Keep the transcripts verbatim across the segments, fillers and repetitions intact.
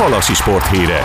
Halasi sporthírek.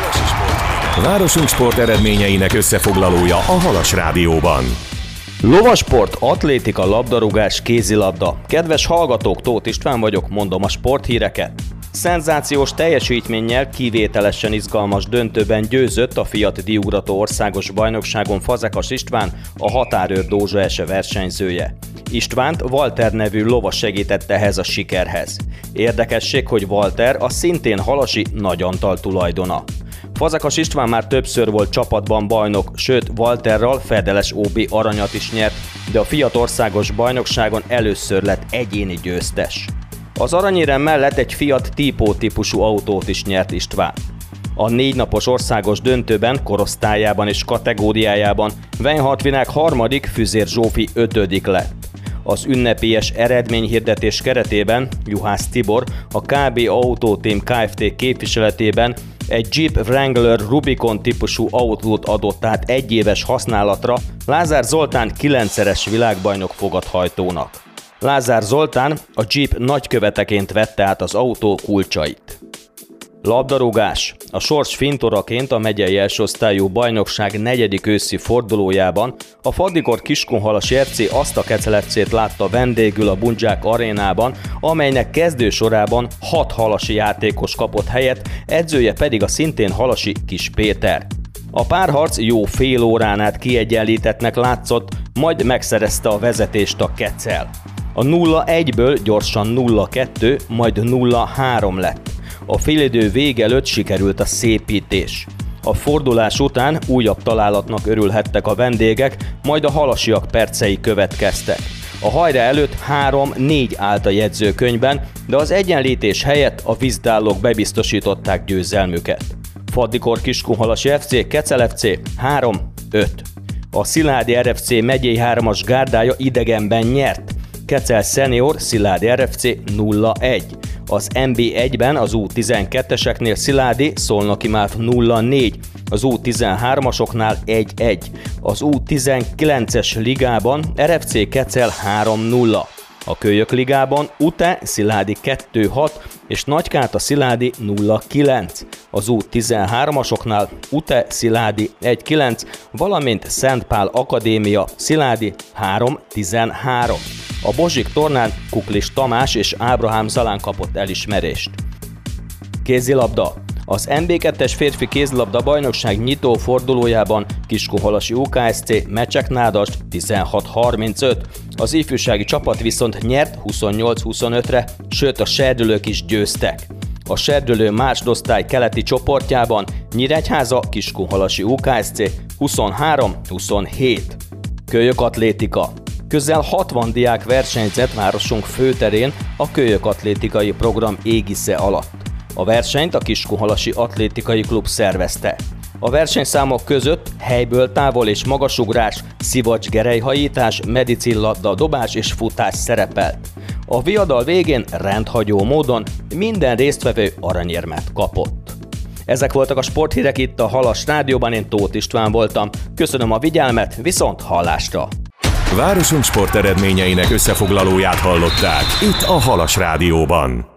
Városunk sport eredményeinek összefoglalója a Halas Rádióban. Lovasport, atlétika, labdarúgás, kézilabda. Kedves hallgatók, Tóth István vagyok, mondom a sporthíreket. Szenzációs teljesítménnyel kivételesen izgalmas döntőben győzött a Fiat díjugrató országos bajnokságon Fazekas István, a Határőr Dózsa Ese versenyzője. Istvánt Walter nevű lovas segítette ehhez a sikerhez. Érdekesség, hogy Walter a szintén halasi Nagy Antal tulajdona. Fazekas István már többször volt csapatban bajnok, sőt Walterral Fedeles ó bé aranyat is nyert, de a Fiat országos bajnokságon először lett egyéni győztes. Az aranyérem mellett egy Fiat Tipo típusú autót is nyert István. A négy napos országos döntőben, korosztályában és kategóriájában Weinhardt harmadik, Füzér Zsófi ötödik lett. Az ünnepélyes eredményhirdetés keretében Juhász Tibor a ká bé Auto Team Kft. Képviseletében egy Jeep Wrangler Rubicon típusú autót adott át egyéves használatra Lázár Zoltán kilencszeres világbajnok fogathajtónak. Lázár Zoltán a Jeep nagyköveteként vette át az autó kulcsait. Labdarúgás. A Sors fintoraként a megyei elsőosztályú bajnokság negyedik őszi fordulójában a Fadikor Kiskunhalasi ef cé azt a keceletszét látta vendégül a Bundzsák arénában, amelynek kezdő sorában hat halasi játékos kapott helyet, edzője pedig a szintén halasi Kis Péter. A párharc jó fél órán át kiegyenlítettnek látszott, majd megszerezte a vezetést a Kecel. A nulla egyből gyorsan nulla kettő, majd nulla három lett. A félidő vége előtt sikerült a szépítés. A fordulás után újabb találatnak örülhettek a vendégek, majd a halasiak percei következtek. A hajrá előtt három négy állt a jegyzőkönyvben, de az egyenlítés helyett a vizdálók bebiztosították győzelmüket. Fadikor Kiskunhalasi ef cé, Kecel ef cé három öt. A Szilágyi er ef cé megyei hármas gárdája idegenben nyert. Kecel Senior, Szilágyi er ef cé nulla egy. Az em bé egyben az U tizenkettőeseknél Szilágyi, Szolnoki MÁV nulla négy, az U tizenhármasoknál egy egy, az U tizenkilences ligában er ef cé Kecel három nulla, a Kölyök ligában Ute Szilágyi kettő hat és Nagykáta Szilágyi nulla kilenc, az U tizenhármasoknál Ute Szilágyi egy kilenc, valamint Szent Pál Akadémia Szilágyi három tizenhárom. A Bozsik tornán Kuklis Tamás és Ábrahám Zalán kapott elismerést. Kézilabda. Az em bé kettes férfi kézilabda bajnokság nyitó fordulójában Kiskunhalasi u ká es cé Mecsek-Nádasd tizenhat harmincöt, az ifjúsági csapat viszont nyert huszonnyolc huszonötre, sőt a serdülők is győztek. A serdülő másodosztály keleti csoportjában Nyíregyháza Kiskunhalasi u ká es cé huszonhárom huszonhét. Kölyök atlétika. Közel hatvan diák versenyzett városunk főterén a Kölyök atlétikai program égisze alatt. A versenyt a Kiskunhalasi Atlétikai Klub szervezte. A versenyszámok között helyből távol és magasugrás, szivacs-gerelyhajítás, medicinlabda dobás és futás szerepelt. A viadal végén rendhagyó módon minden résztvevő aranyérmet kapott. Ezek voltak a sporthírek itt a Halas Rádióban, én Tóth István voltam. Köszönöm a figyelmet, viszont hallásra! Városunk sport eredményeinek összefoglalóját hallották itt a Halas Rádióban.